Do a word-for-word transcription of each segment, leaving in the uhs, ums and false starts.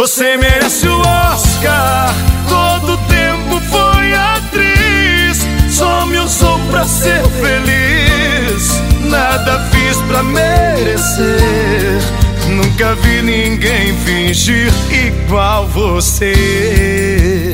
Você merece o Oscar, todo tempo foi atriz, só me usou pra ser feliz, nada fiz pra merecer. Nunca vi ninguém fingir igual você.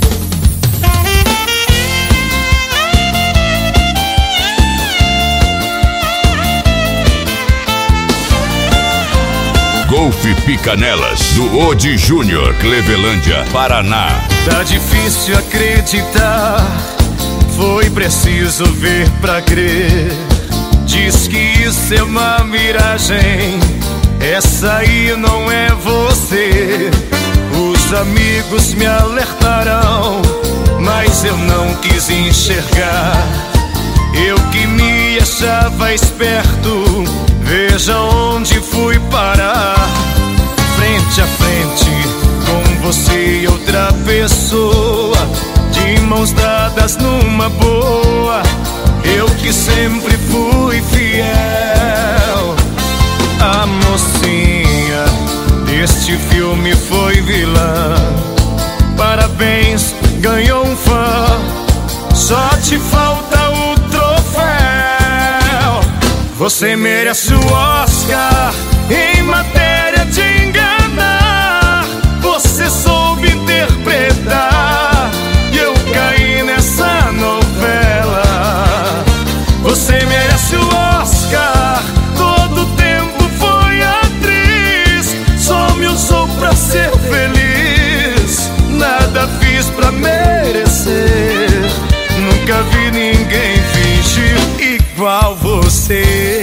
Golfe Picanelas, do Odi Júnior, Clevelândia, Paraná. Tá difícil acreditar, foi preciso ver pra crer. Diz que isso é uma miragem, essa aí não é você. Os amigos me alertaram, mas eu não quis enxergar. Eu que me achava esperto, veja onde fui parar. Frente a frente com você e outra pessoa, de mãos dadas numa boa. Eu que sempre fui fiel. A mocinha deste filme foi vilã. Parabéns, ganhou um fã, só te falta o troféu. Você merece o Oscar em matéria de enganar. Você soube interpretar e eu caí nessa novela. Você merece o Oscar, todo tempo foi atriz, só me usou pra ser feliz, nada fiz pra merecer. Nunca vi ninguém fingir igual você.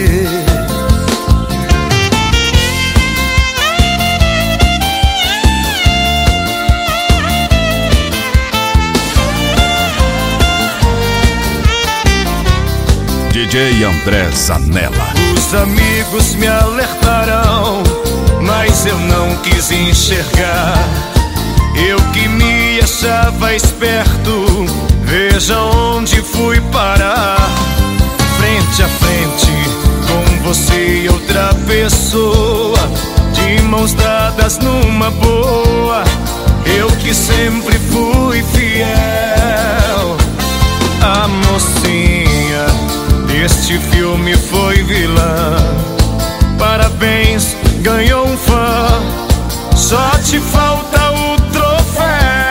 D J André Zanella. Os amigos me alertaram, mas eu não quis enxergar. Eu que me achava esperto, veja onde fui parar. Frente a frente com você e outra pessoa, de mãos dadas numa boa. Eu que sempre fui fiel. A mocinha deste filme foi vilã. Parabéns, ganhou um fã, só te falta o troféu.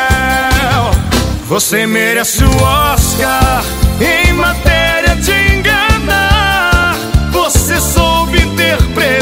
Você merece o Oscar em matéria de enganar. Você soube interpretar